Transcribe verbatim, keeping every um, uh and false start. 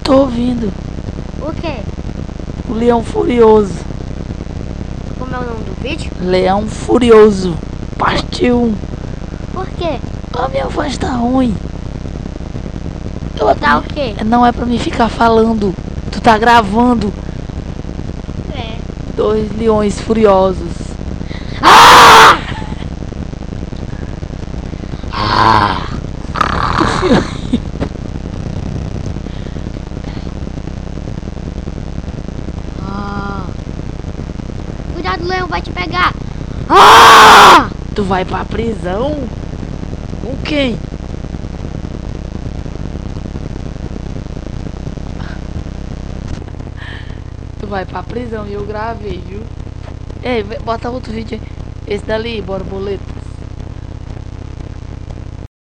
tô ouvindo. O quê? O Leão Furioso. Como é o nome do vídeo? Leão Furioso. Parte um. Por quê? A minha voz tá ruim. Eu, Tá o quê? Não é pra mim ficar falando. Tu tá gravando. É. Dois leões furiosos. Ah! Ah. Cuidado, o leão vai te pegar. Ah! Tu vai pra prisão? Com quem? Tu vai pra prisão e eu gravei, viu? Ei, bota outro vídeo aí. Esse dali, bora boleto.